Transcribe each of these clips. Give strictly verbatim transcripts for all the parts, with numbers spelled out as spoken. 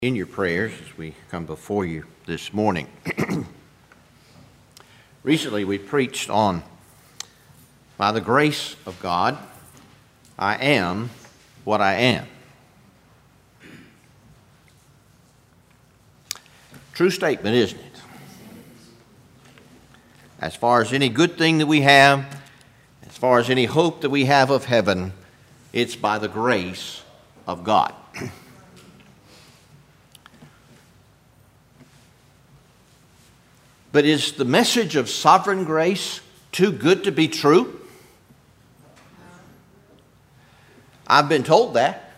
In your prayers as we come before you this morning. Recently we preached on, by the grace of God, I am what I am. True statement, isn't it? As far as any good thing that we have, as far as any hope that we have of heaven, it's by the grace of God. But is the message of sovereign grace too good to be true? I've been told that.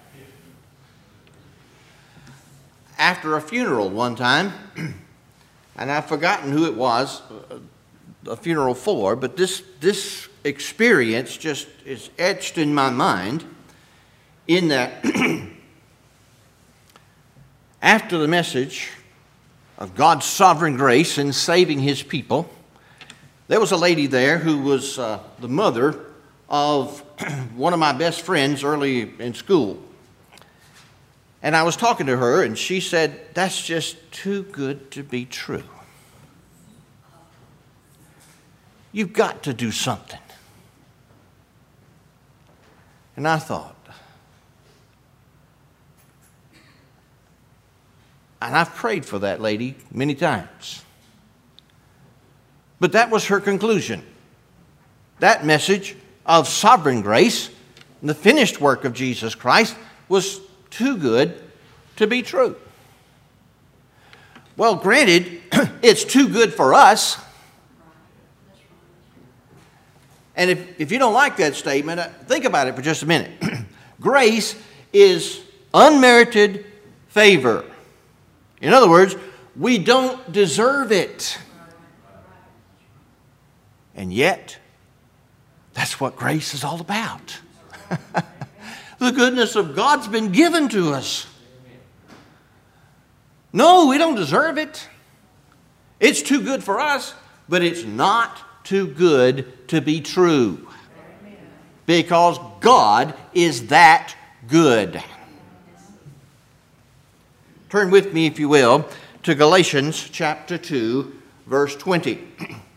After a funeral one time, and I've forgotten who it was, a funeral for, but this, this experience just is etched in my mind in that after the message of God's sovereign grace in saving His people, there was a lady there who was uh, the mother of one of my best friends early in school. And I was talking to her, and she said, "That's just too good to be true. You've got to do something." And I thought, and I've prayed for that lady many times. But that was her conclusion. That message of sovereign grace, and the finished work of Jesus Christ, was too good to be true. Well, granted, it's too good for us. And if, if you don't like that statement, think about it for just a minute. Grace is unmerited favor. In other words, we don't deserve it. And yet, that's what grace is all about. The goodness of God's been given to us. No, we don't deserve it. It's too good for us, but it's not too good to be true. Because God is that good. Turn with me, if you will, to Galatians chapter two, verse twenty.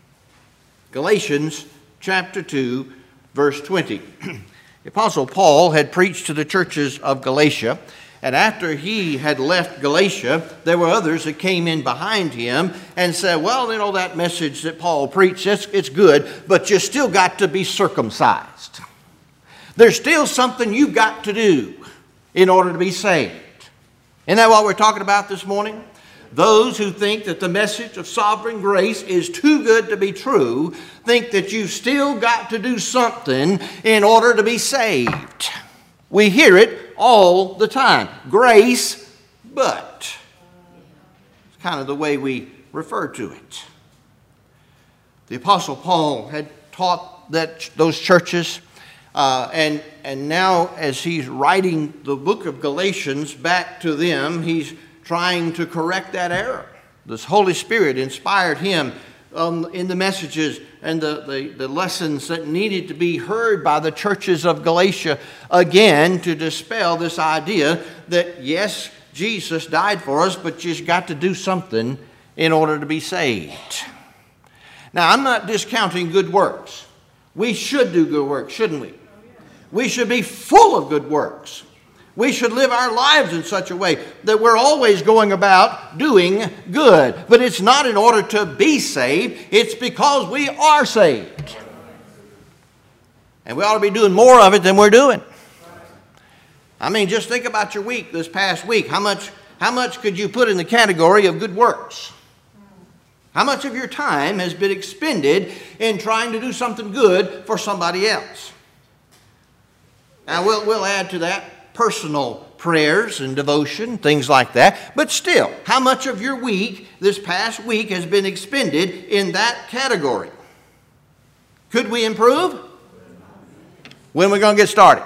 Galatians chapter two, verse twenty. The Apostle Paul had preached to the churches of Galatia, and after he had left Galatia, there were others that came in behind him and said, well, you know, that message that Paul preached, it's, it's good, but you still got to be circumcised. There's still something you've got to do in order to be saved. Isn't that what we're talking about this morning? Those who think that the message of sovereign grace is too good to be true think that you've still got to do something in order to be saved. We hear it all the time. Grace, but. It's kind of the way we refer to it. The Apostle Paul had taught that those churches, Uh, and, and now as he's writing the book of Galatians back to them, he's trying to correct that error. This Holy Spirit inspired him um, in the messages and the, the, the lessons that needed to be heard by the churches of Galatia again to dispel this idea that, yes, Jesus died for us, but you've got to do something in order to be saved. Now, I'm not discounting good works. We should do good works, shouldn't we? We should be full of good works. We should live our lives in such a way that we're always going about doing good. But it's not in order to be saved. It's because we are saved. And we ought to be doing more of it than we're doing. I mean, just think about your week this past week. How much, how much could you put in the category of good works? How much of your time has been expended in trying to do something good for somebody else? Now, we'll, we'll add to that personal prayers and devotion, things like that. But still, how much of your week, this past week, has been expended in that category? Could we improve? When are we going to get started?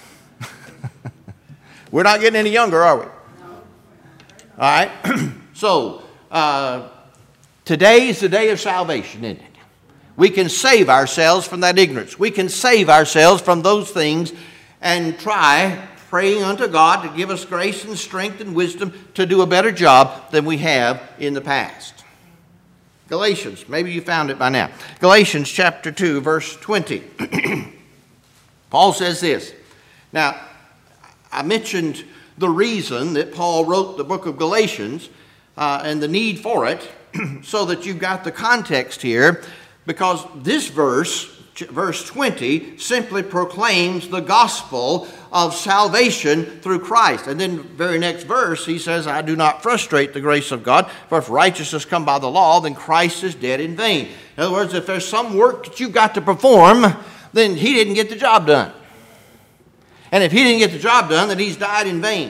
We're not getting any younger, are we? All right. So, uh, today is the day of salvation, isn't it? We can save ourselves from that ignorance. We can save ourselves from those things and try praying unto God to give us grace and strength and wisdom to do a better job than we have in the past. Galatians, maybe you found it by now. Galatians chapter two, verse twenty. Paul says this. Now, I mentioned the reason that Paul wrote the book of Galatians uh, and the need for it, so that you've got the context here, because this verse, verse twenty, simply proclaims the gospel of salvation through Christ. And then the very next verse, he says, I do not frustrate the grace of God, for if righteousness come by the law, then Christ is dead in vain. In other words, if there's some work that you've got to perform, then he didn't get the job done. And if he didn't get the job done, then he's died in vain.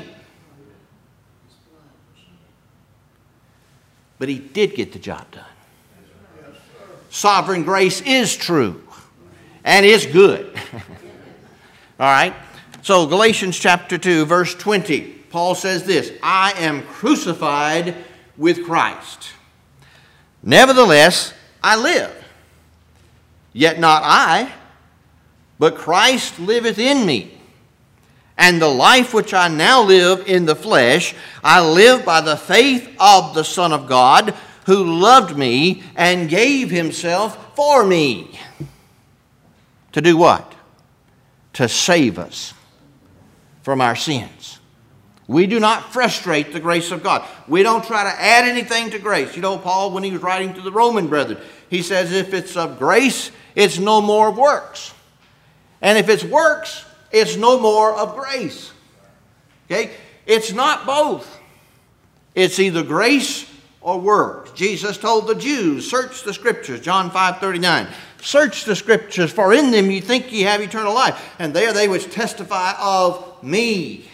But he did get the job done. Sovereign grace is true and is good. All right? So Galatians chapter two, verse twenty, Paul says this, I am crucified with Christ. Nevertheless, I live. Yet not I, but Christ liveth in me. And the life which I now live in the flesh, I live by the faith of the Son of God, who loved me and gave himself for me. To do what? To save us from our sins. We do not frustrate the grace of God. We don't try to add anything to grace. You know, Paul, when he was writing to the Roman brethren, he says if it's of grace, it's no more of works. And if it's works, it's no more of grace. Okay? It's not both. It's either grace or works. Jesus told the Jews, search the Scriptures, John five thirty-nine. Search the Scriptures, for in them you think ye have eternal life. And there they which testify of me.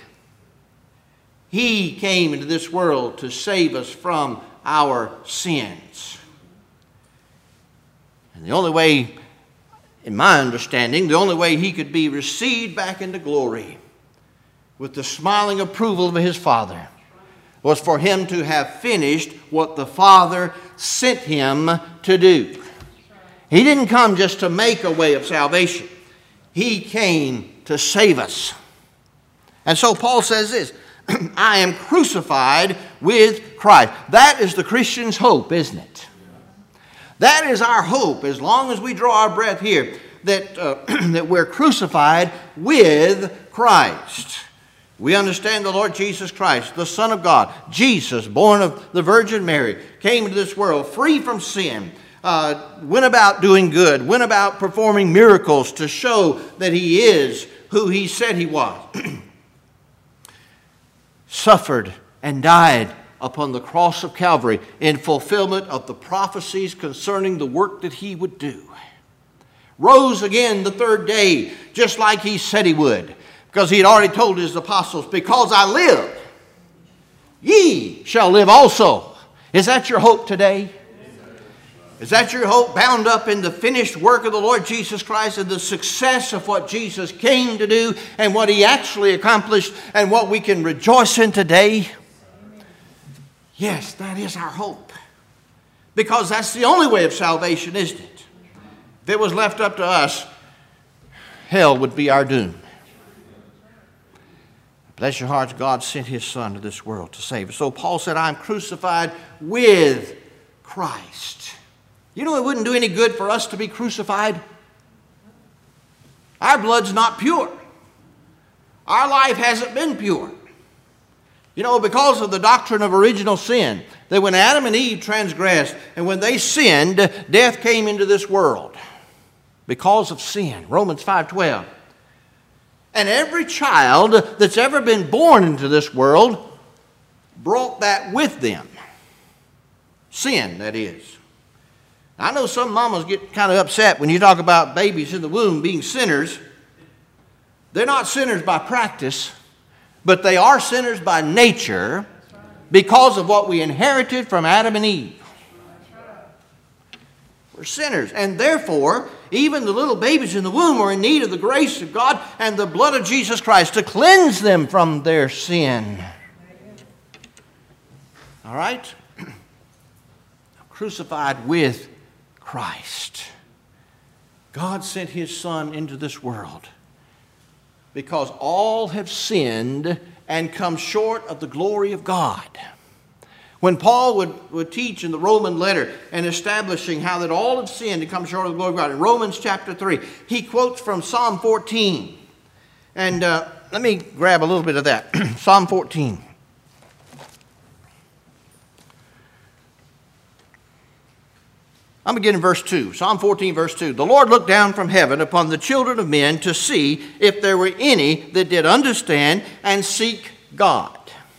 He came into this world to save us from our sins. And the only way, in my understanding, the only way he could be received back into glory with the smiling approval of his Father was for him to have finished what the Father sent him to do. He didn't come just to make a way of salvation. He came to save us. And so Paul says this, I am crucified with Christ. That is the Christian's hope, isn't it? That is our hope as long as we draw our breath here, that, uh, that we're crucified with Christ. We understand the Lord Jesus Christ, the Son of God, Jesus, born of the Virgin Mary, came into this world free from sin, uh, went about doing good, went about performing miracles to show that he is who he said he was. Suffered and died upon the cross of Calvary in fulfillment of the prophecies concerning the work that he would do. Rose again the third day, just like he said he would, because he had already told his apostles, because I live, ye shall live also. Is that your hope today? Is that your hope bound up in the finished work of the Lord Jesus Christ and the success of what Jesus came to do and what he actually accomplished and what we can rejoice in today? Yes, that is our hope. Because that's the only way of salvation, isn't it? If it was left up to us, hell would be our doom. Bless your hearts, God sent his Son to this world to save us. So Paul said, I'm crucified with Christ. You know, it wouldn't do any good for us to be crucified. Our blood's not pure. Our life hasn't been pure. You know, because of the doctrine of original sin, that when Adam and Eve transgressed and when they sinned, death came into this world because of sin. Romans five twelve. And every child that's ever been born into this world brought that with them. Sin, that is. I know some mamas get kind of upset when you talk about babies in the womb being sinners. They're not sinners by practice, but they are sinners by nature because of what we inherited from Adam and Eve. We're sinners, and therefore, even the little babies in the womb are in need of the grace of God and the blood of Jesus Christ to cleanse them from their sin. All right? Crucified with Christ. God sent his Son into this world because all have sinned and come short of the glory of God. When Paul would, would teach in the Roman letter and establishing how that all have sinned and come short of the glory of God, in Romans chapter three, he quotes from Psalm fourteen. And uh, let me grab a little bit of that. Psalm fourteen. I'm beginning in verse two. Psalm fourteen, verse two. The Lord looked down from heaven upon the children of men to see if there were any that did understand and seek God.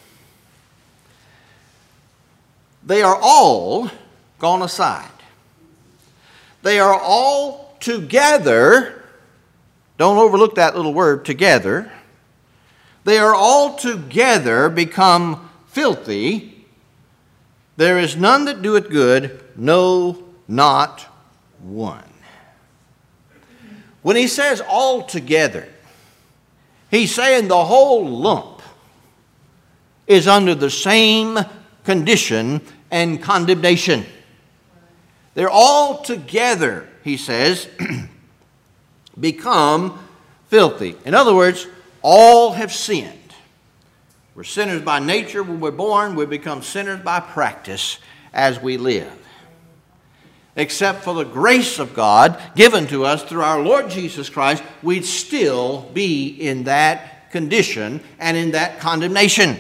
They are all gone aside. They are all together. Don't overlook that little word, together. They are all together become filthy. There is none that doeth good, no, not one. When he says all together, he's saying the whole lump is under the same condition and condemnation. They're all together, he says, become filthy. In other words, all have sinned. We're sinners by nature when we're born. We become sinners by practice as we live. Except for the grace of God given to us through our Lord Jesus Christ, we'd still be in that condition and in that condemnation.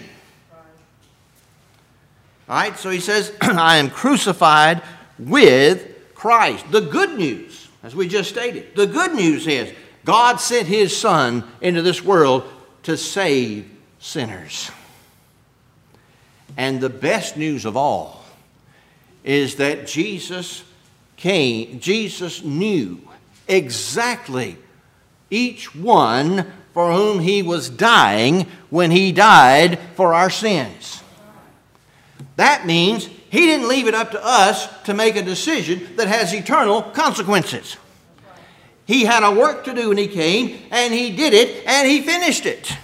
All right, so he says, I am crucified with Christ. The good news, as we just stated, the good news is God sent his Son into this world to save sinners. And the best news of all is that Jesus came, Jesus knew exactly each one for whom he was dying when he died for our sins. That means he didn't leave it up to us to make a decision that has eternal consequences. He had a work to do when he came, and he did it, and he finished it.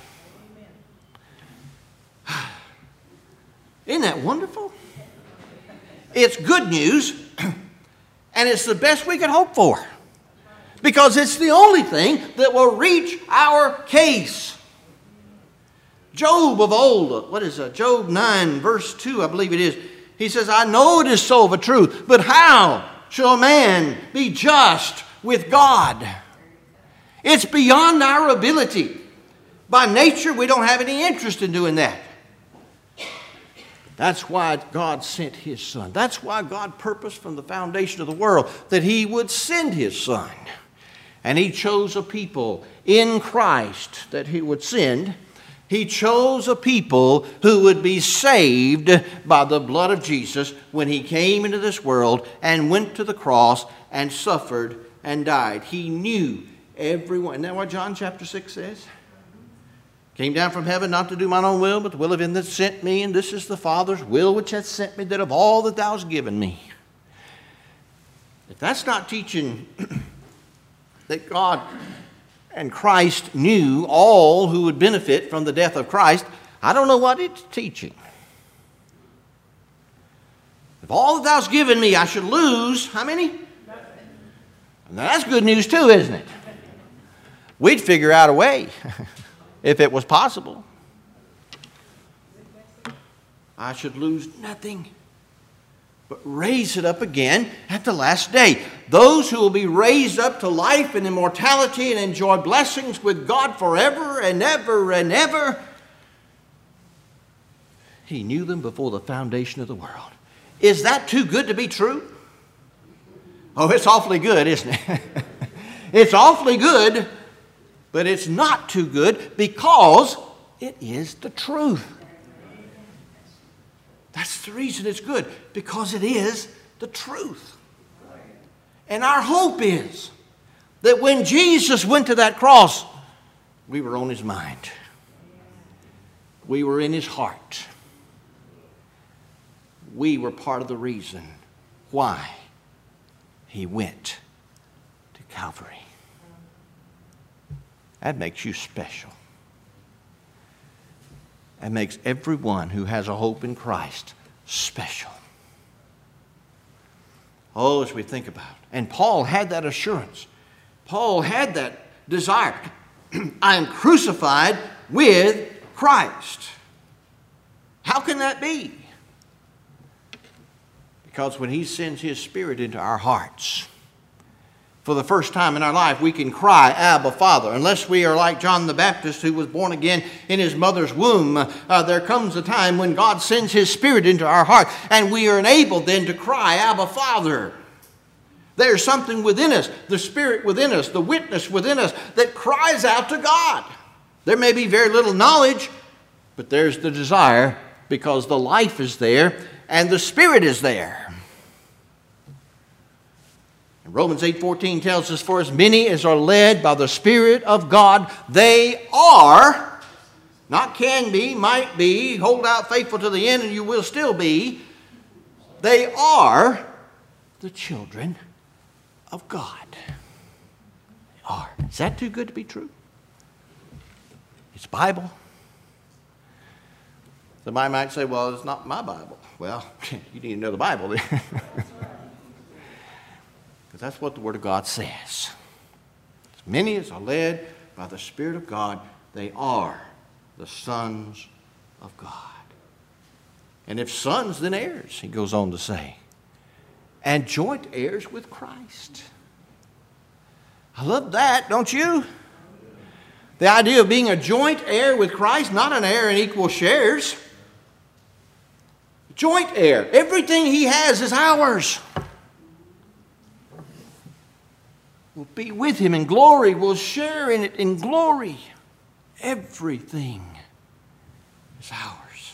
Isn't that wonderful? It's good news, and it's the best we could hope for, because it's the only thing that will reach our case. Job of old, what is it? Job nine, verse two, I believe it is. He says, I know it is so of a truth, but how shall a man be just with God? It's beyond our ability. By nature, we don't have any interest in doing that. That's why God sent his Son. That's why God purposed from the foundation of the world that he would send his Son. And he chose a people in Christ that he would send. He chose a people who would be saved by the blood of Jesus when he came into this world and went to the cross and suffered and died. He knew everyone. Isn't that what John chapter six says? Came down from heaven not to do mine own will, but the will of him that sent me. And this is the Father's will which hath sent me, that of all that thou hast given me. If that's not teaching that God and Christ knew all who would benefit from the death of Christ, I don't know what it's teaching. If all that thou hast given me I should lose, how many? Now that's good news too, isn't it? We'd figure out a way if it was possible. I should lose nothing, but raise it up again at the last day. Those who will be raised up to life and immortality and enjoy blessings with God forever and ever and ever. He knew them before the foundation of the world. Is that too good to be true? Oh, it's awfully good, isn't it? It's awfully good, but it's not too good because it is the truth. That's the reason it's good, because it is the truth. And our hope is that when Jesus went to that cross, we were on his mind. We were in his heart. We were part of the reason why he went to Calvary. That makes you special. That makes everyone who has a hope in Christ special. Oh, as we think about it. And Paul had that assurance. Paul had that desire. I am crucified with Christ. How can that be? Because when he sends his Spirit into our hearts, for the first time in our life, we can cry, Abba, Father. Unless we are like John the Baptist, who was born again in his mother's womb, uh, there comes a time when God sends his Spirit into our heart, and we are enabled then to cry, Abba, Father. There's something within us, the Spirit within us, the witness within us, that cries out to God. There may be very little knowledge, but there's the desire, because the life is there and the Spirit is there. Romans eight fourteen tells us, for as many as are led by the Spirit of God, they are, not can be, might be, hold out faithful to the end and you will still be, they are the children of God. They are. Is that too good to be true? It's Bible. Somebody might say, well, it's not my Bible. Well, you need to know the Bible then. Because that's what the Word of God says. As many as are led by the Spirit of God, they are the sons of God. And if sons, then heirs, he goes on to say. And joint heirs with Christ. I love that, don't you? The idea of being a joint heir with Christ, not an heir in equal shares. Joint heir. Everything he has is ours. We'll be with him in glory. We'll share in it in glory. Everything is ours.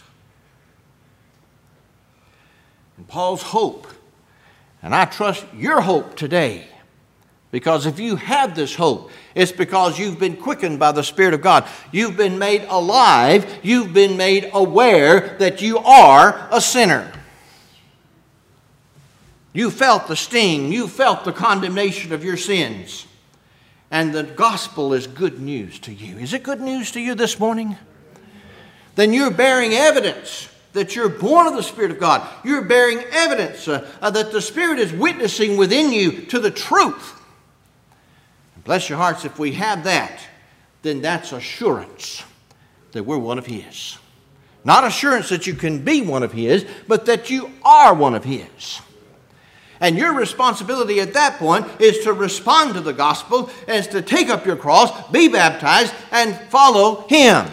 And Paul's hope, and I trust your hope today, because if you have this hope, it's because you've been quickened by the Spirit of God. You've been made alive. You've been made aware that you are a sinner. You felt the sting. You felt the condemnation of your sins. And the gospel is good news to you. Is it good news to you this morning? Then you're bearing evidence that you're born of the Spirit of God. You're bearing evidence uh, uh, that the Spirit is witnessing within you to the truth. And bless your hearts, if we have that, then that's assurance that we're one of His. Not assurance that you can be one of His, but that you are one of His. And your responsibility at that point is to respond to the gospel, is to take up your cross, be baptized, and follow Him.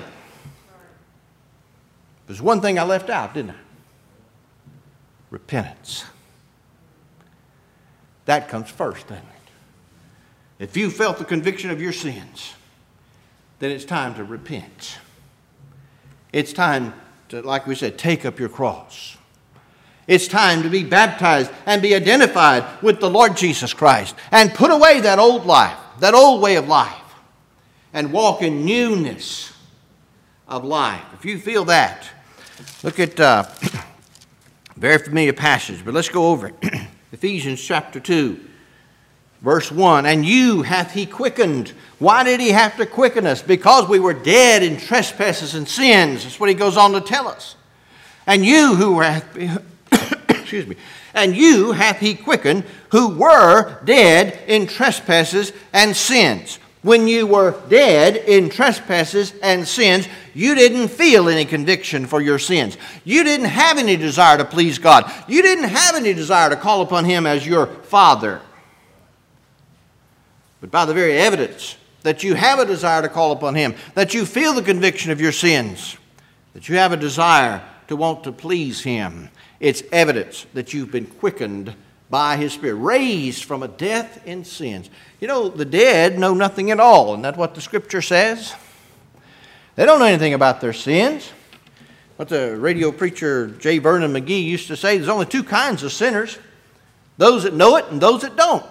There's one thing I left out, didn't I? Repentance. That comes first, doesn't it? If you felt the conviction of your sins, then it's time to repent. It's time to, like we said, take up your cross. It's time to be baptized and be identified with the Lord Jesus Christ and put away that old life, that old way of life, and walk in newness of life. If you feel that, look at uh, a very familiar passage, but let's go over it. Ephesians chapter two, verse one. And you hath He quickened. Why did He have to quicken us? Because we were dead in trespasses and sins. That's what He goes on to tell us. And you who were... Excuse me. And you hath He quickened who were dead in trespasses and sins. When you were dead in trespasses and sins, you didn't feel any conviction for your sins. You didn't have any desire to please God. You didn't have any desire to call upon Him as your Father. But by the very evidence that you have a desire to call upon Him, that you feel the conviction of your sins, that you have a desire to want to please Him, it's evidence that you've been quickened by His Spirit, raised from a death in sins. You know, the dead know nothing at all. Isn't that what the Scripture says? They don't know anything about their sins. What the radio preacher J. Vernon McGee used to say, there's only two kinds of sinners. Those that know it and those that don't.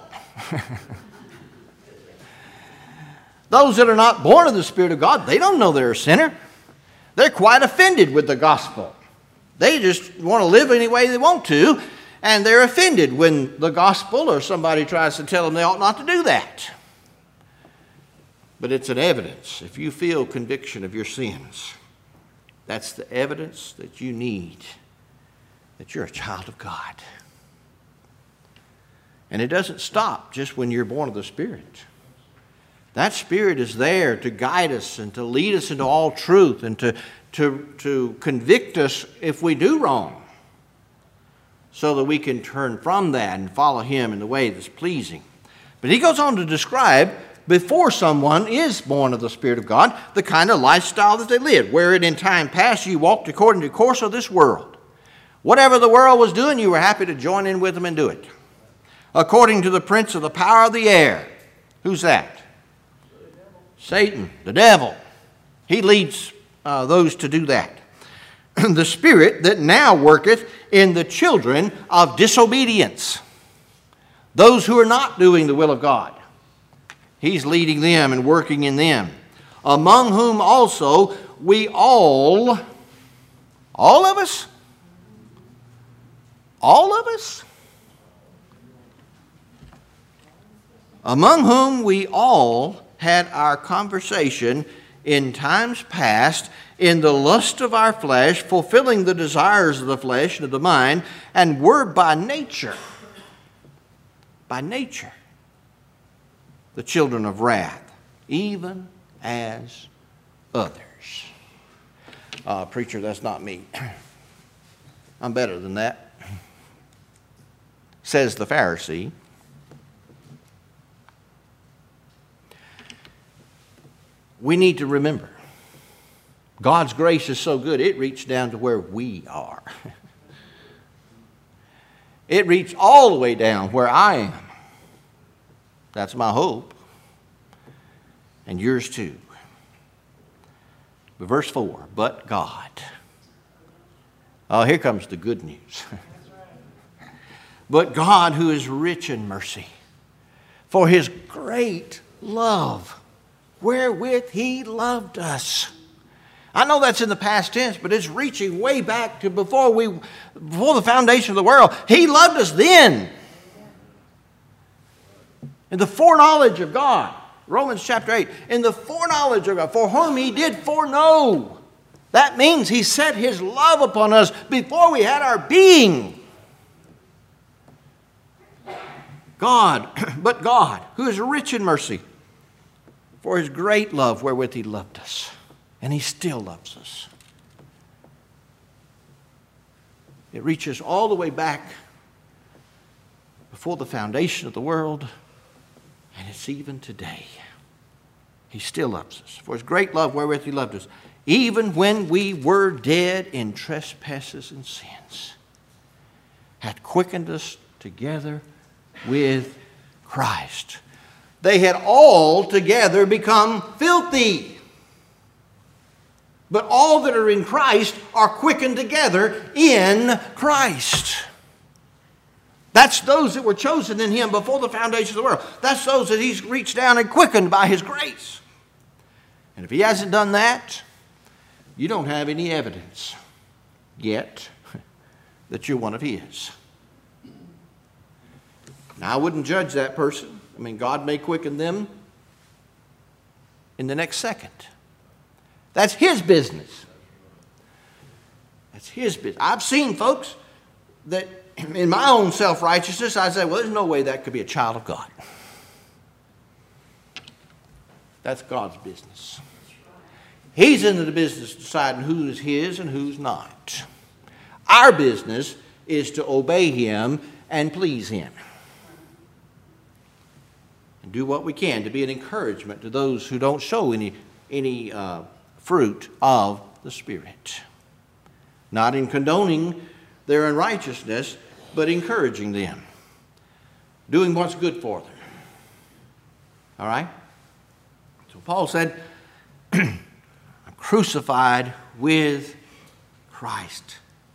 Those that are not born of the Spirit of God, they don't know they're a sinner. They're quite offended with the gospel. They just want to live any way they want to, and they're offended when the gospel or somebody tries to tell them they ought not to do that. But it's an evidence. If you feel conviction of your sins, that's the evidence that you need that you're a child of God. And it doesn't stop just when you're born of the Spirit. That Spirit is there to guide us and to lead us into all truth and to, to, to convict us if we do wrong, so that we can turn from that and follow Him in the way that's pleasing. But he goes on to describe, before someone is born of the Spirit of God, the kind of lifestyle that they lived, wherein in time past you walked according to the course of this world. Whatever the world was doing, you were happy to join in with them and do it. According to the prince of the power of the air. Who's that? Satan, the devil. He leads uh, those to do that. The spirit that now worketh in the children of disobedience. Those who are not doing the will of God. He's leading them and working in them. Among whom also we all, all of us, all of us, among whom we all had our conversation in times past in the lust of our flesh, fulfilling the desires of the flesh and of the mind, and were by nature, by nature, the children of wrath, even as others. Uh, preacher, that's not me. I'm better than that, says the Pharisee. We need to remember, God's grace is so good, it reached down to where we are. It reached all the way down where I am. That's my hope. And yours too. But verse four, but God. Oh, here comes the good news. But God, who is rich in mercy, for His great love, wherewith He loved us. I know that's in the past tense, but it's reaching way back to before we, before the foundation of the world. He loved us then. In the foreknowledge of God, Romans chapter eight, in the foreknowledge of God, for whom He did foreknow. That means He set His love upon us before we had our being. God, but God, who is rich in mercy, for His great love wherewith He loved us. And He still loves us. It reaches all the way back before the foundation of the world, and it's even today. He still loves us. For His great love wherewith He loved us, even when we were dead in trespasses and sins, hath quickened us together with Christ. They had all together become filthy. But all that are in Christ are quickened together in Christ. That's those that were chosen in Him before the foundation of the world. That's those that He's reached down and quickened by His grace. And if He hasn't done that, you don't have any evidence yet that you're one of His. Now, I wouldn't judge that person. I mean, God may quicken them in the next second. That's His business. That's His business. I've seen folks that in my own self-righteousness, I say, well, there's no way that could be a child of God. That's God's business. He's into the business of deciding who is His and who's not. Our business is to obey Him and please Him. And do what we can to be an encouragement to those who don't show any, any uh, fruit of the Spirit. Not in condoning their unrighteousness, but encouraging them. Doing what's good for them. All right? So Paul said, I'm crucified with Christ.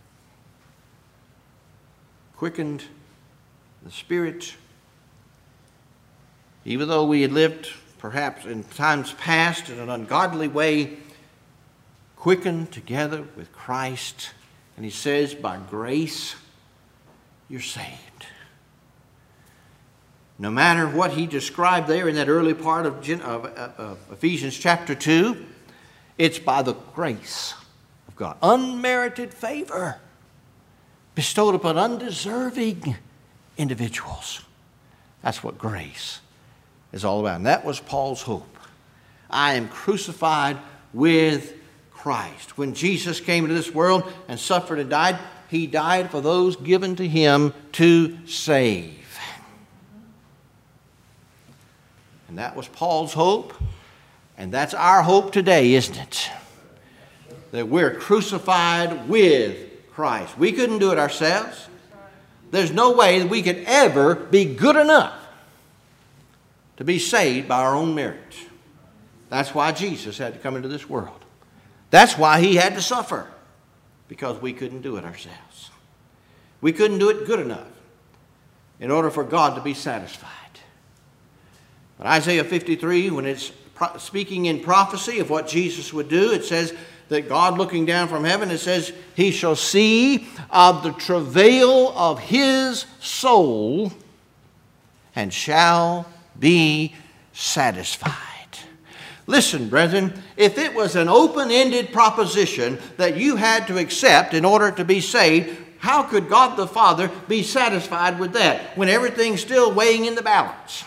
Quickened the Spirit. Even though we had lived perhaps in times past in an ungodly way, quickened together with Christ. And he says, by grace, you're saved. No matter what he described there in that early part of, of, of Ephesians chapter two, it's by the grace of God. Unmerited favor bestowed upon undeserving individuals. That's what grace is all about. And that was Paul's hope. I am crucified with Christ. When Jesus came into this world and suffered and died, he died for those given to him to save. And that was Paul's hope. And that's our hope today, isn't it? That we're crucified with Christ. We couldn't do it ourselves. There's no way that we could ever be good enough to be saved by our own merit. That's why Jesus had to come into this world. That's why he had to suffer, because we couldn't do it ourselves. We couldn't do it good enough in order for God to be satisfied. But Isaiah fifty-three, when it's speaking in prophecy of what Jesus would do, it says that God looking down from heaven, it says, he shall see of the travail of his soul and shall be satisfied. Listen, brethren, if it was an open-ended proposition that you had to accept in order to be saved, how could God the Father be satisfied with that when everything's still weighing in the balance?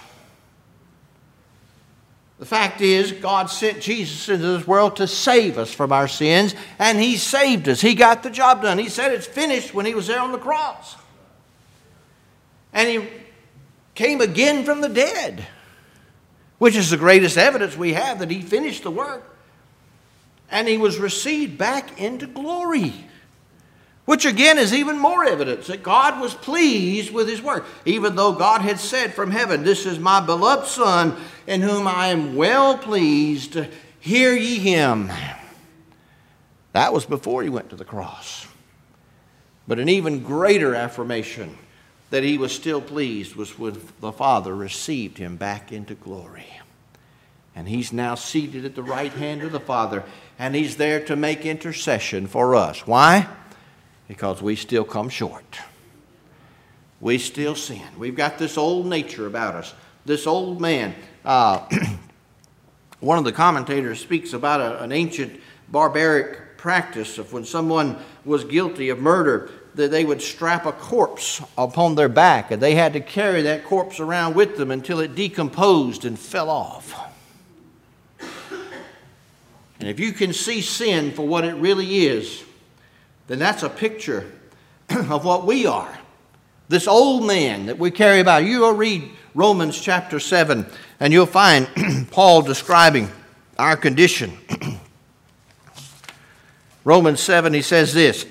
The fact is, God sent Jesus into this world to save us from our sins, and he saved us. He got the job done. He said it's finished when he was there on the cross. And he came again from the dead, which is the greatest evidence we have that he finished the work. And he was received back into glory, which again is even more evidence that God was pleased with his work. Even though God had said from heaven, this is my beloved Son, in whom I am well pleased, hear ye him. That was before he went to the cross. But an even greater affirmation that he was still pleased was when the Father received him back into glory. And he's now seated at the right hand of the Father, and he's there to make intercession for us. Why? Because we still come short. We still sin. We've got this old nature about us, this old man. Uh, one of the commentators speaks about a, an ancient barbaric practice of when someone was guilty of murder, that they would strap a corpse upon their back, and they had to carry that corpse around with them until it decomposed and fell off. And if you can see sin for what it really is, then that's a picture of what we are. This old man that we carry about. You will read Romans chapter seven, and you'll find Paul describing our condition. Romans seven, he says this.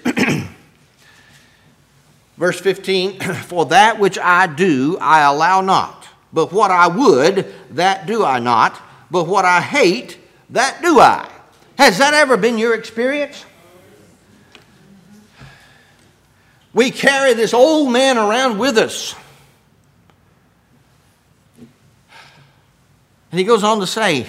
Verse fifteen, for that which I do, I allow not. But what I would, that do I not. But what I hate, that do I. Has that ever been your experience? We carry this old man around with us. And he goes on to say,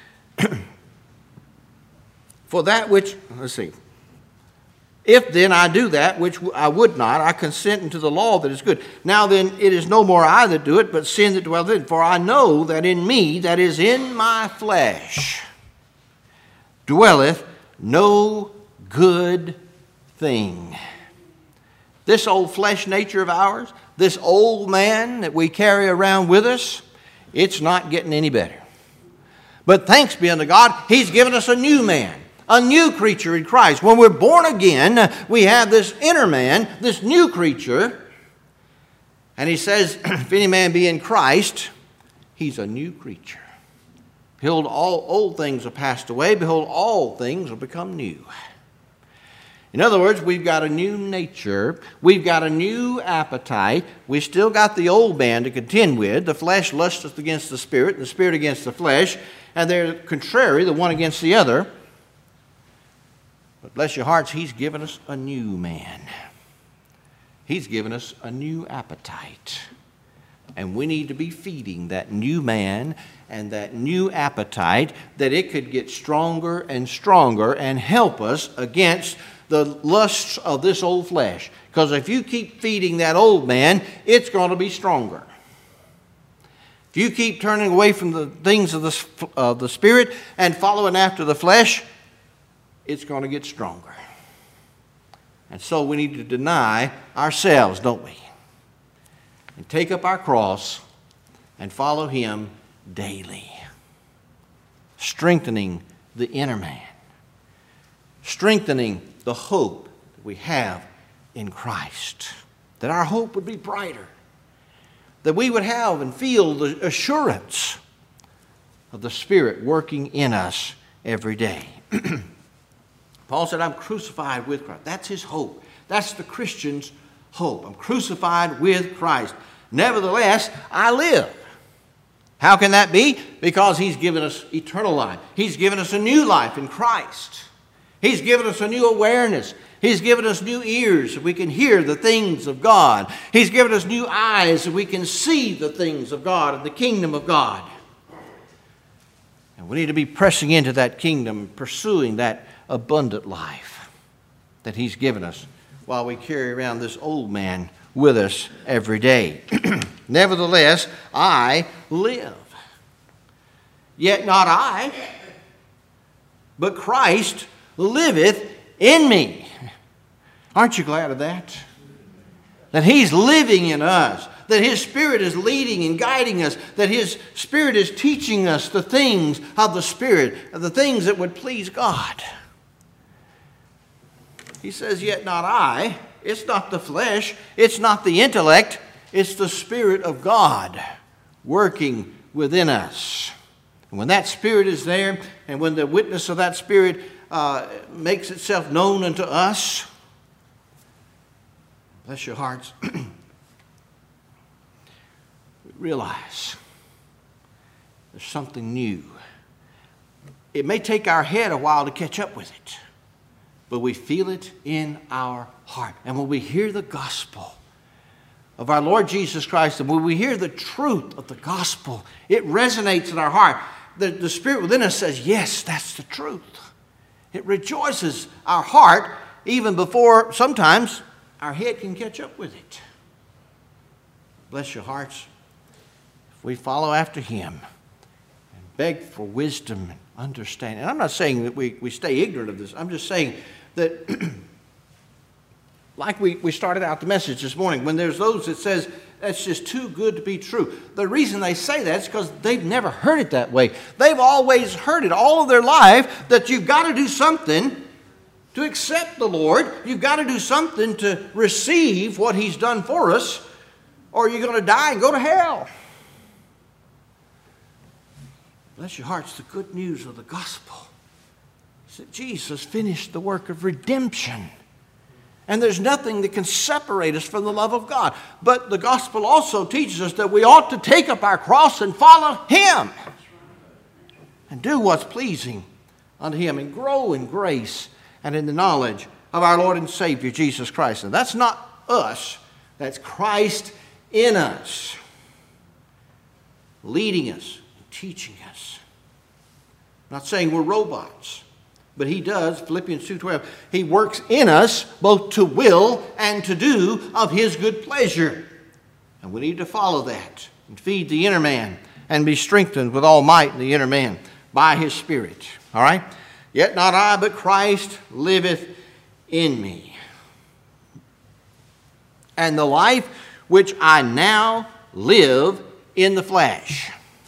for that which, let's see, if then I do that which I would not, I consent unto the law that is good. Now then, it is no more I that do it, but sin that dwelleth in it. For I know that in me, that is in my flesh, dwelleth no good thing. This old flesh nature of ours, this old man that we carry around with us, it's not getting any better. But thanks be unto God, he's given us a new man, a new creature in Christ. When we're born again, we have this inner man, this new creature. And he says, if any man be in Christ, he's a new creature. Behold, all old things are passed away. Behold, all things will become new. In other words, we've got a new nature. We've got a new appetite. We still got the old man to contend with. The flesh lusteth against the spirit, and the spirit against the flesh. And they're contrary, the one against the other. But bless your hearts, he's given us a new man. He's given us a new appetite. And we need to be feeding that new man and that new appetite, that it could get stronger and stronger and help us against the lusts of this old flesh. Because if you keep feeding that old man, it's going to be stronger. If you keep turning away from the things of the, of the Spirit and following after the flesh, it's going to get stronger. And so we need to deny ourselves, don't we? And take up our cross and follow him daily. Strengthening the inner man. Strengthening the hope that we have in Christ. That our hope would be brighter. That we would have and feel the assurance of the Spirit working in us every day. Paul said, I'm crucified with Christ. That's his hope. That's the Christian's hope. I'm crucified with Christ. Nevertheless, I live. How can that be? Because he's given us eternal life. He's given us a new life in Christ. He's given us a new awareness. He's given us new ears so we can hear the things of God. He's given us new eyes so we can see the things of God and the kingdom of God. And we need to be pressing into that kingdom, pursuing that abundant life that he's given us while we carry around this old man with us every day. Nevertheless, I live. Yet not I, but Christ liveth in me. Aren't you glad of that? That he's living in us. That his Spirit is leading and guiding us. That his Spirit is teaching us the things of the Spirit, the things that would please God. He says, yet not I. It's not the flesh. It's not the intellect. It's the Spirit of God working within us. And when that Spirit is there, and when the witness of that Spirit uh, makes itself known unto us, bless your hearts, we realize there's something new. It may take our head a while to catch up with it, but we feel it in our heart. And when we hear the gospel of our Lord Jesus Christ, and when we hear the truth of the gospel, it resonates in our heart. The, the Spirit within us says, yes, that's the truth. It rejoices our heart even before sometimes our head can catch up with it. Bless your hearts. If we follow after him and beg for wisdom and understanding. And I'm not saying that we, we stay ignorant of this. I'm just saying that like we, we started out the message this morning, when there's those that says, that's just too good to be true. The reason they say that is because they've never heard it that way. They've always heard it all of their life that you've got to do something to accept the Lord. You've got to do something to receive what he's done for us, or you're going to die and go to hell. Bless your hearts, the good news of the gospel is that Jesus finished the work of redemption. And there's nothing that can separate us from the love of God. But the gospel also teaches us that we ought to take up our cross and follow him. And do what's pleasing unto him and grow in grace and in the knowledge of our Lord and Savior Jesus Christ. And that's not us. That's Christ in us. Leading us, teaching us. I'm not saying we're robots. But he does, Philippians two twelve, he works in us both to will and to do of his good pleasure. And we need to follow that and feed the inner man and be strengthened with all might in the inner man by his Spirit. All right? Yet not I, but Christ liveth in me. And the life which I now live in the flesh.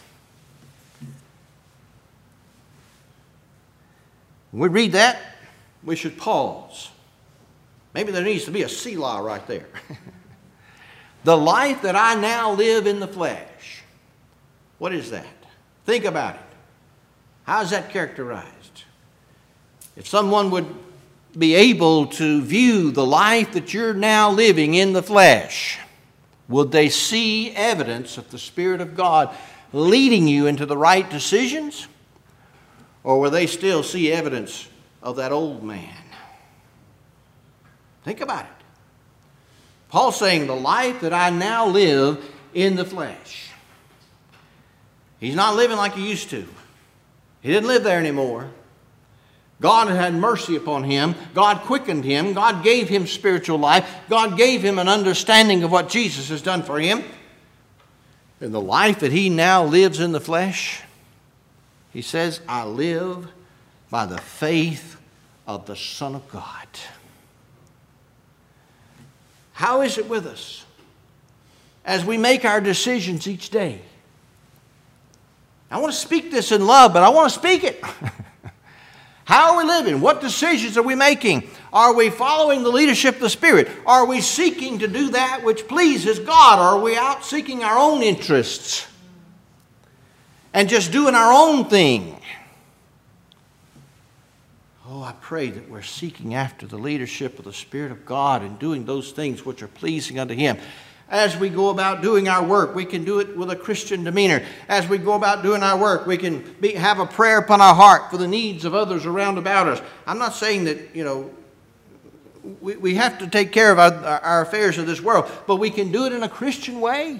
When we read that, we should pause. Maybe there needs to be a Selah right there. The life that I now live in the flesh. What is that? Think about it. How is that characterized? If someone would be able to view the life that you're now living in the flesh, would they see evidence of the Spirit of God leading you into the right decisions? Or will they still see evidence of that old man? Think about it. Paul's saying, the life that I now live in the flesh. He's not living like he used to. He didn't live there anymore. God had mercy upon him. God quickened him. God gave him spiritual life. God gave him an understanding of what Jesus has done for him. And the life that he now lives in the flesh, he says, I live by the faith of the Son of God. How is it with us as we make our decisions each day? I want to speak this in love, but I want to speak it. How are we living? What decisions are we making? Are we following the leadership of the Spirit? Are we seeking to do that which pleases God? Or are we out seeking our own interests and just doing our own thing? Oh, I pray that we're seeking after the leadership of the Spirit of God and doing those things which are pleasing unto Him. As we go about doing our work, we can do it with a Christian demeanor. As we go about doing our work, we can be, have a prayer upon our heart for the needs of others around about us. I'm not saying that, you know, we, we have to take care of our, our affairs of this world, but we can do it in a Christian way.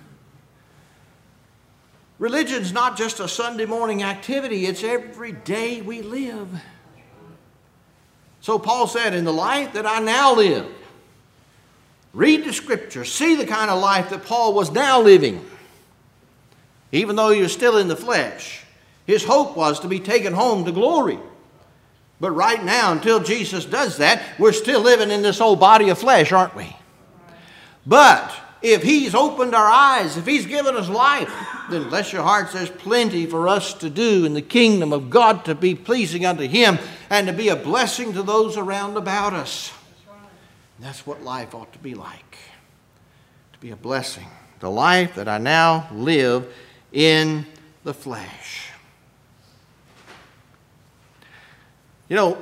Religion's not just a Sunday morning activity. It's every day we live. So Paul said, in the life that I now live, read the Scripture. See the kind of life that Paul was now living. Even though he was still in the flesh, his hope was to be taken home to glory. But right now, until Jesus does that, we're still living in this old body of flesh, aren't we? But if He's opened our eyes, if He's given us life, then bless your hearts, there's plenty for us to do in the kingdom of God to be pleasing unto Him and to be a blessing to those around about us. That's what life ought to be like, to be a blessing. The life that I now live in the flesh. You know,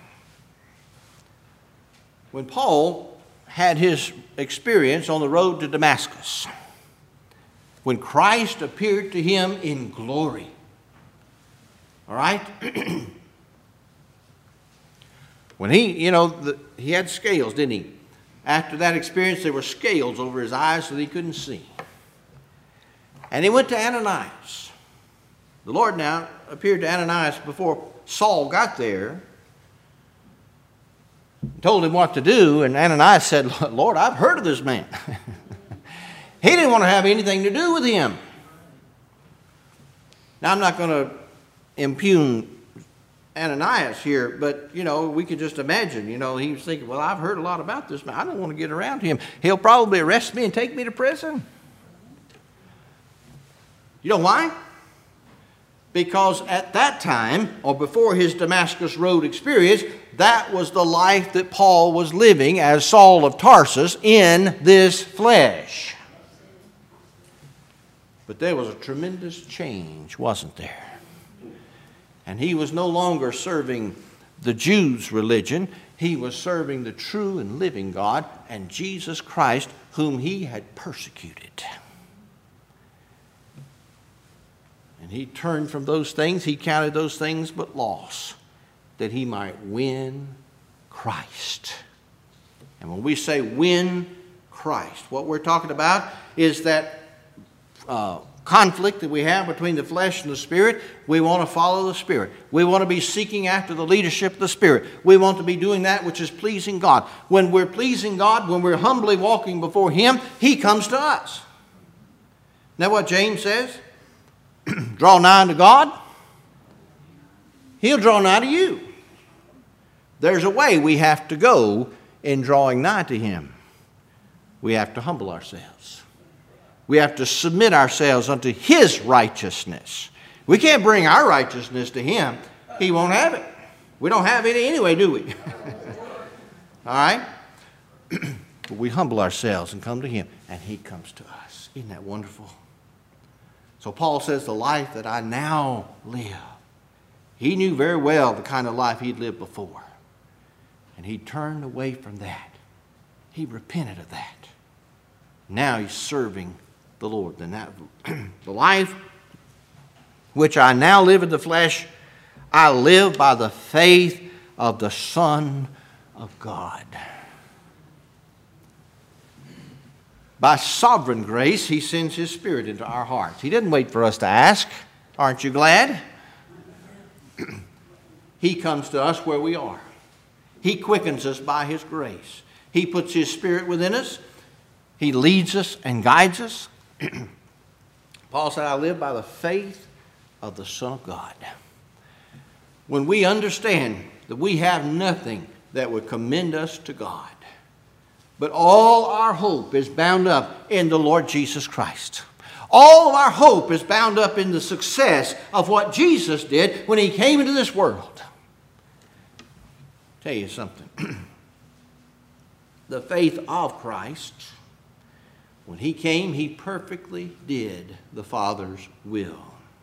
when Paul had his experience on the road to Damascus, when Christ appeared to him in glory, all right? When he, you know, the, he had scales, didn't he? After that experience, there were scales over his eyes so that he couldn't see. And he went to Ananias. The Lord now appeared to Ananias before Saul got there, told him what to do, and Ananias said, Lord, I've heard of this man. He didn't want to have anything to do with him. Now, I'm not going to impugn Ananias here, but, you know, we could just imagine, you know, he was thinking, well, I've heard a lot about this man. I don't want to get around him. He'll probably arrest me and take me to prison. You know why? Because at that time, or before his Damascus Road experience, that was the life that Paul was living as Saul of Tarsus in this flesh. But there was a tremendous change, wasn't there? And he was no longer serving the Jews' religion. He was serving the true and living God and Jesus Christ, whom he had persecuted. And he turned from those things. He counted those things but loss, that he might win Christ. And when we say win Christ, what we're talking about is that uh, conflict that we have between the flesh and the Spirit. We want to follow the Spirit. We want to be seeking after the leadership of the Spirit. We want to be doing that which is pleasing God. When we're pleasing God, when we're humbly walking before Him, He comes to us. Isn't that what James says? Draw nigh unto God, He'll draw nigh to you. There's a way we have to go in drawing nigh to Him. We have to humble ourselves. We have to submit ourselves unto His righteousness. We can't bring our righteousness to Him. He won't have it. We don't have any anyway, do we? All right? But we humble ourselves and come to Him, and He comes to us. Isn't that wonderful? So Paul says, the life that I now live. He knew very well the kind of life he'd lived before. And he turned away from that. He repented of that. Now he's serving the Lord. Then that, the life which I now live in the flesh, I live by the faith of the Son of God. By sovereign grace, He sends His Spirit into our hearts. He didn't wait for us to ask. Aren't you glad? He comes to us where we are. He quickens us by His grace. He puts His Spirit within us. He leads us and guides us. Paul said, I live by the faith of the Son of God. When we understand that we have nothing that would commend us to God, but all our hope is bound up in the Lord Jesus Christ. All of our hope is bound up in the success of what Jesus did when he came into this world. Tell you something. The faith of Christ, when he came, he perfectly did the Father's will.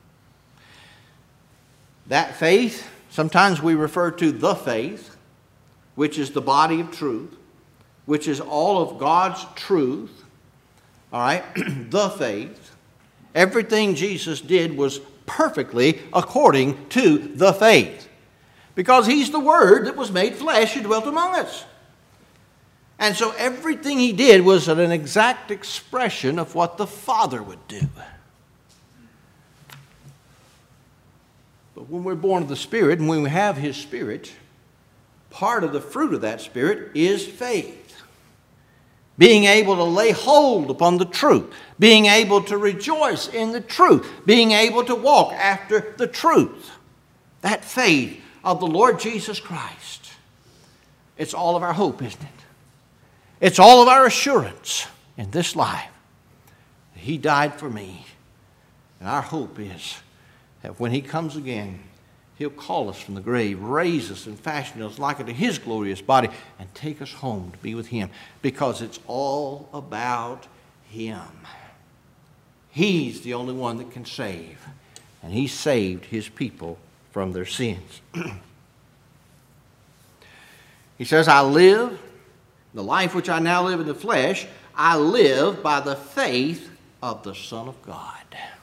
That faith, sometimes we refer to the faith, which is the body of truth, which is all of God's truth. All right? The faith. Everything Jesus did was perfectly according to the faith. Because he's the Word that was made flesh and dwelt among us. And so everything he did was an exact expression of what the Father would do. But when we're born of the Spirit and when we have his Spirit, part of the fruit of that Spirit is faith. Being able to lay hold upon the truth. Being able to rejoice in the truth. Being able to walk after the truth. That faith of the Lord Jesus Christ. It's all of our hope, isn't it? It's all of our assurance in this life. He died for me. And our hope is that when he comes again, he'll call us from the grave, raise us and fashion us like unto his glorious body, and take us home to be with him, because it's all about him. He's the only one that can save, and he saved his people from their sins. He says, I live, the life which I now live in the flesh, I live by the faith of the Son of God.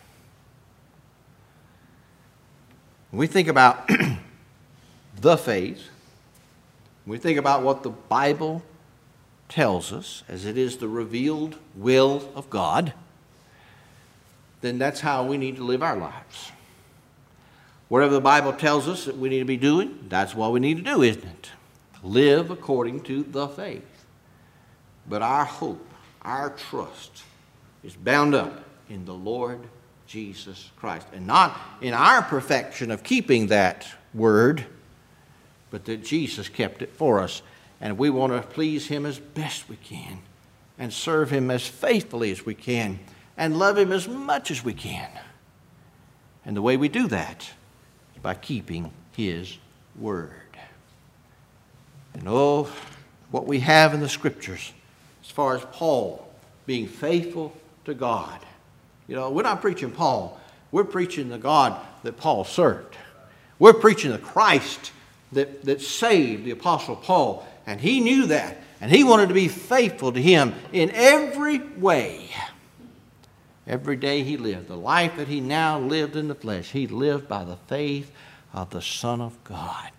When we think about the faith, when we think about what the Bible tells us, as it is the revealed will of God, then that's how we need to live our lives. Whatever the Bible tells us that we need to be doing, that's what we need to do, isn't it? Live according to the faith. But our hope, our trust is bound up in the Lord Jesus Christ. And not in our perfection of keeping that word, but that Jesus kept it for us. And we want to please him as best we can, and serve him as faithfully as we can, and love him as much as we can. And the way we do that is by keeping his word. And oh, what we have in the Scriptures as far as Paul being faithful to God. You know, we're not preaching Paul. We're preaching the God that Paul served. We're preaching the Christ that, that saved the Apostle Paul. And he knew that. And he wanted to be faithful to him in every way. Every day he lived. The life that he now lived in the flesh, he lived by the faith of the Son of God.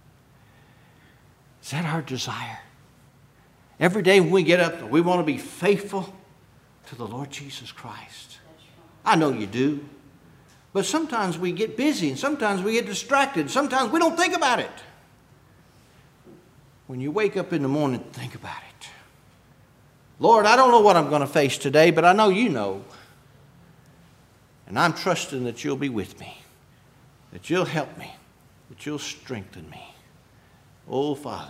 Is that our desire? Every day when we get up, we want to be faithful to the Lord Jesus Christ. I know you do. But sometimes we get busy, and sometimes we get distracted. Sometimes we don't think about it. When you wake up in the morning, think about it. Lord, I don't know what I'm going to face today, but I know you know. And I'm trusting that you'll be with me, that you'll help me, that you'll strengthen me. Oh, Father,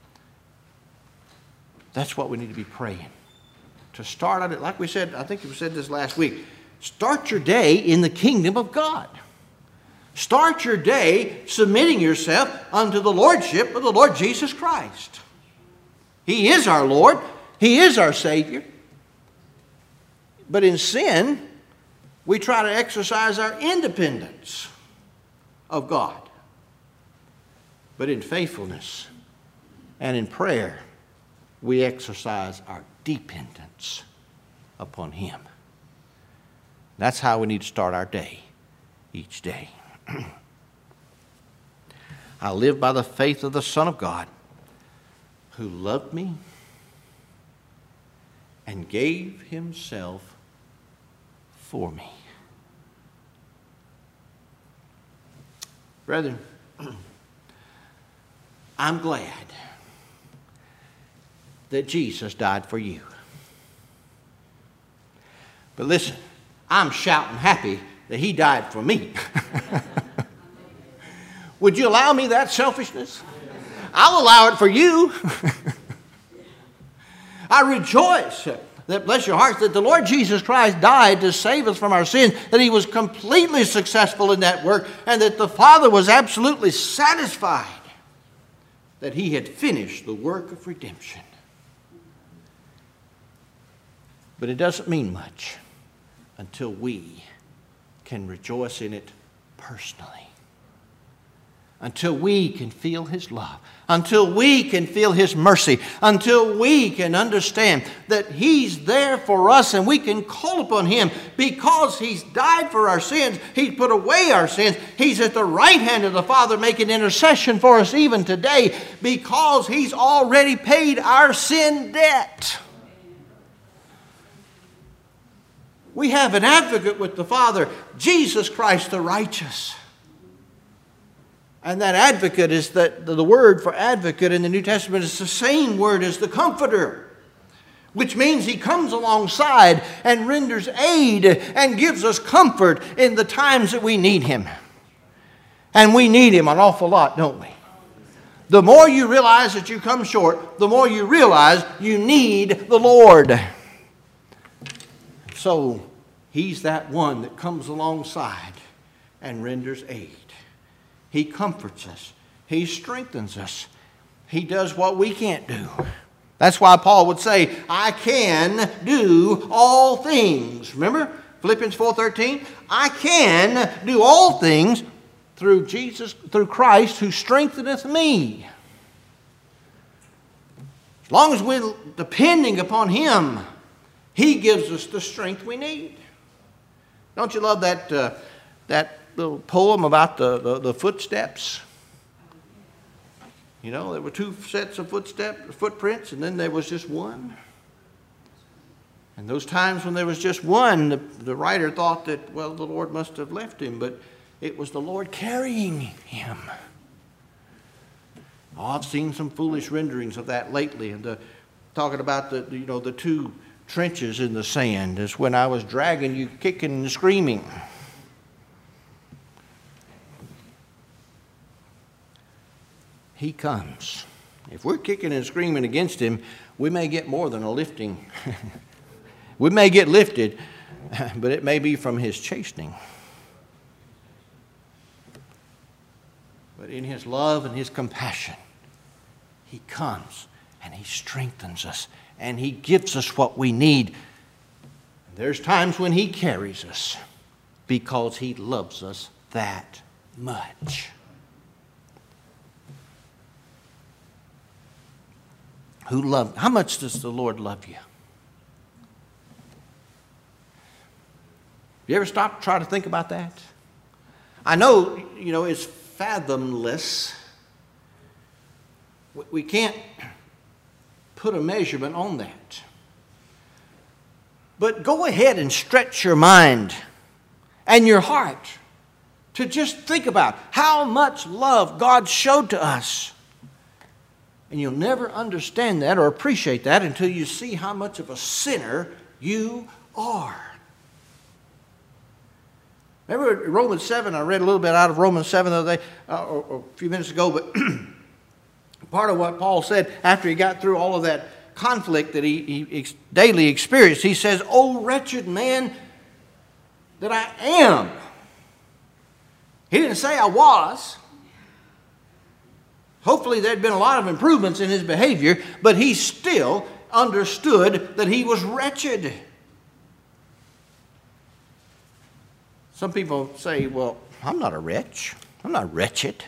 that's what we need to be praying. To start on it, like we said, I think we said this last week, start your day in the kingdom of God. Start your day submitting yourself unto the lordship of the Lord Jesus Christ. He is our Lord. He is our Savior. But in sin, we try to exercise our independence of God. But in faithfulness and in prayer, we exercise our dependence upon him. That's how we need to start our day, each day. I live by the faith of the Son of God, who loved me and gave himself for me. Brethren, I'm glad that Jesus died for you. But listen, I'm shouting happy that he died for me. Would you allow me that selfishness? I'll allow it for you. I rejoice that, bless your hearts, that the Lord Jesus Christ died to save us from our sins, that he was completely successful in that work, and that the Father was absolutely satisfied that he had finished the work of redemption. But it doesn't mean much until we can rejoice in it personally. Until we can feel his love. Until we can feel his mercy. Until we can understand that he's there for us and we can call upon him because he's died for our sins. He's put away our sins. He's at the right hand of the Father making intercession for us even today because he's already paid our sin debt. We have an advocate with the Father, Jesus Christ the righteous. And that advocate is that the word for advocate in the New Testament is the same word as the comforter, which means he comes alongside and renders aid and gives us comfort in the times that we need him. And we need him an awful lot, don't we? The more you realize that you come short, the more you realize you need the Lord. So he's that one that comes alongside and renders aid. He comforts us. He strengthens us. He does what we can't do. That's why Paul would say, I can do all things. Remember Philippians four thirteen? I can do all things through Jesus, through Christ who strengtheneth me. As long as we're depending upon him, he gives us the strength we need. Don't you love that, uh, that little poem about the, the, the footsteps? You know, there were two sets of footsteps, footprints, and then there was just one. And those times when there was just one, the, the writer thought that, well, the Lord must have left him, but it was the Lord carrying him. Oh, I've seen some foolish renderings of that lately, and the, talking about the, you know, the two trenches in the sand is when I was dragging you, kicking and screaming. He comes. If we're kicking and screaming against him, we may get more than a lifting. We may get lifted, but it may be from his chastening. But in his love and his compassion, he comes and he strengthens us and he gives us what we need. There's times when he carries us because he loves us that much. Who love? How much does the Lord love you? You ever stop to try to think about that? I know, you know, it's fathomless. We can't put a measurement on that. But go ahead and stretch your mind and your heart to just think about how much love God showed to us. And you'll never understand that or appreciate that until you see how much of a sinner you are. Remember Romans seven? I read a little bit out of Romans seven the other day, uh, or, or a few minutes ago, but part of what Paul said after he got through all of that conflict that he, he ex- daily experienced, he says, "O wretched man that I am." He didn't say I was. Hopefully there'd been a lot of improvements in his behavior, but he still understood that he was wretched. Some people say, well, I'm not a wretch. I'm not wretched.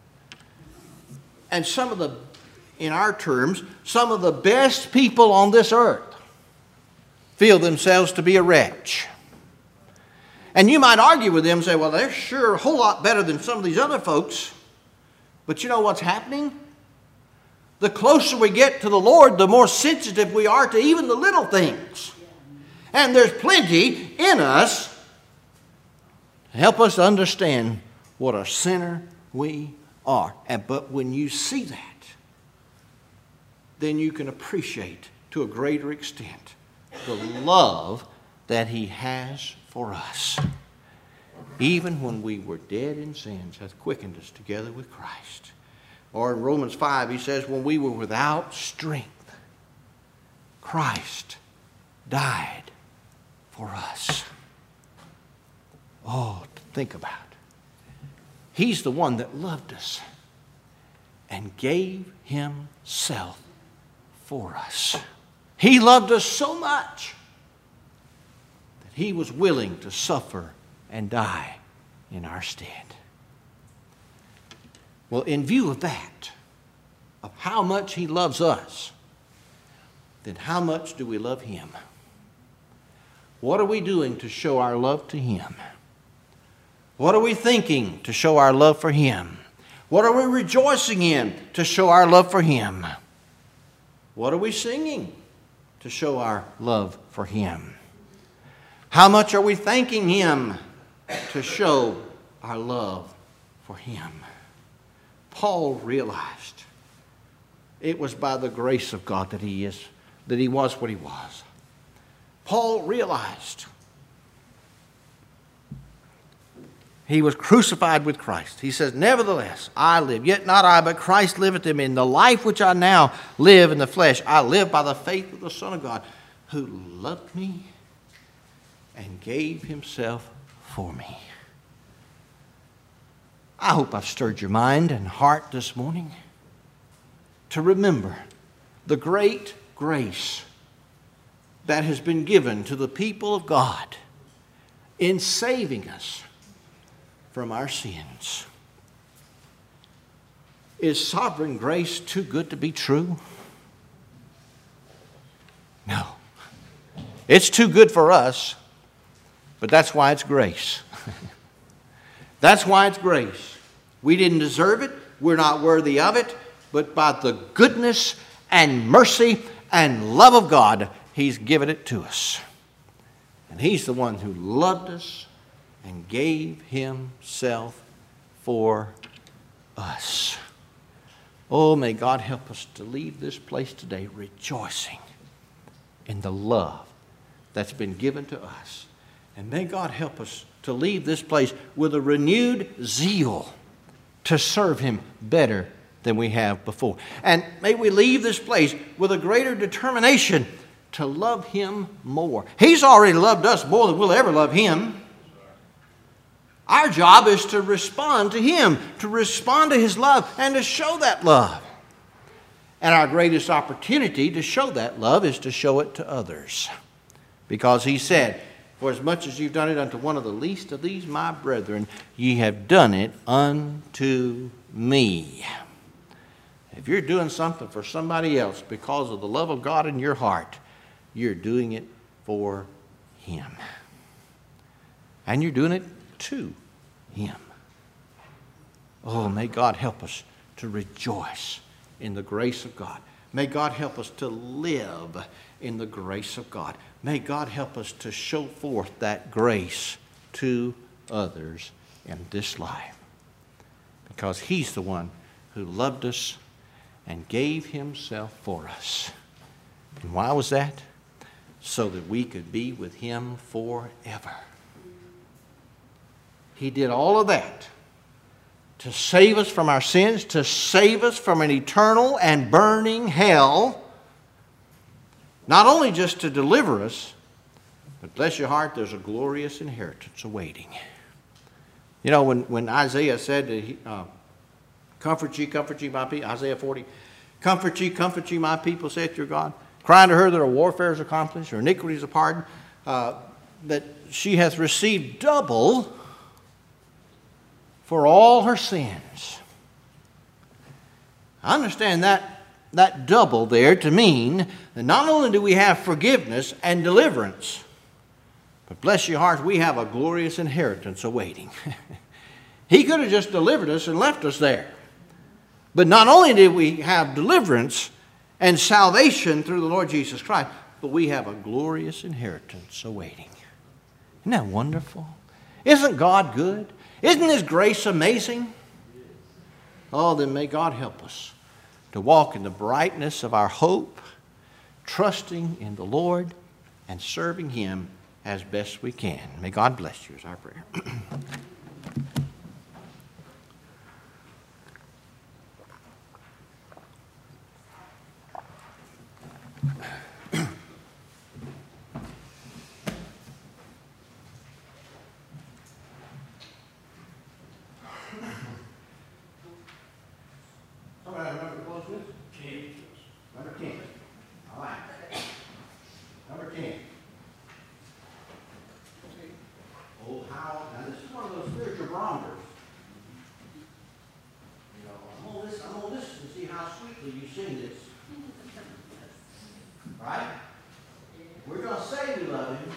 And some of the, in our terms, some of the best people on this earth feel themselves to be a wretch. And you might argue with them and say, well, they're sure a whole lot better than some of these other folks. But you know what's happening? The closer we get to the Lord, the more sensitive we are to even the little things. And there's plenty in us to help us to understand what a sinner we are. And, but when you see that, then you can appreciate to a greater extent the love that he has for us. Even when we were dead in sins, hath quickened us together with Christ. Or in Romans five, he says, when we were without strength, Christ died for us. Oh, think about it. He's the one that loved us and gave himself for us. He loved us so much that he was willing to suffer and die in our stead. Well, in view of that, of how much he loves us, then how much do we love him? What are we doing to show our love to him? What are we thinking to show our love for him? What are we rejoicing in to show our love for him? What are we singing to show our love for him? How much are we thanking him to show our love for him? Paul realized it was by the grace of God that he is, that he was what he was. Paul realized he was crucified with Christ. He says, nevertheless, I live, yet not I, but Christ liveth in me. In the life which I now live in the flesh, I live by the faith of the Son of God, who loved me and gave himself for me. I hope I've stirred your mind and heart this morning to remember the great grace that has been given to the people of God in saving us from our sins. Is sovereign grace too good to be true? No. It's too good for us, but that's why it's grace. That's why it's grace. We didn't deserve it. We're not worthy of it. But by the goodness and mercy and love of God, he's given it to us. And he's the one who loved us and gave himself for us. Oh, may God help us to leave this place today rejoicing in the love that's been given to us. And may God help us to leave this place with a renewed zeal to serve him better than we have before. And may we leave this place with a greater determination to love him more. He's already loved us more than we'll ever love him. Our job is to respond to him, to respond to his love, and to show that love. And our greatest opportunity to show that love is to show it to others. Because he said, for as much as you've done it unto one of the least of these my brethren, ye have done it unto me. If you're doing something for somebody else because of the love of God in your heart, you're doing it for him. And you're doing it to him. Oh, may God help us to rejoice in the grace of God. May God help us to live in the grace of God. May God help us to show forth that grace to others in this life. Because he's the one who loved us and gave himself for us. And why was that? So that we could be with him forever. He did all of that to save us from our sins, to save us from an eternal and burning hell. Not only just to deliver us, but bless your heart, there's a glorious inheritance awaiting. You know, when, when Isaiah said, uh, comfort ye, comfort ye, my people, Isaiah forty, comfort ye, comfort ye, my people, saith your God, crying to her that her warfare is accomplished, her iniquities are pardoned, uh, that she hath received double for all her sins. I understand that, that double there to mean that not only do we have forgiveness and deliverance, but bless your hearts, we have a glorious inheritance awaiting. He could have just delivered us and left us there. But not only did we have deliverance and salvation through the Lord Jesus Christ, but we have a glorious inheritance awaiting. Isn't that wonderful? Isn't God good? Isn't his grace amazing? Oh, then may God help us to walk in the brightness of our hope, trusting in the Lord and serving him as best we can. May God bless you is our prayer. barometers. You know, I'm gonna listen, I'm gonna listen and see how sweetly you sing this. Right? We're gonna say we love him.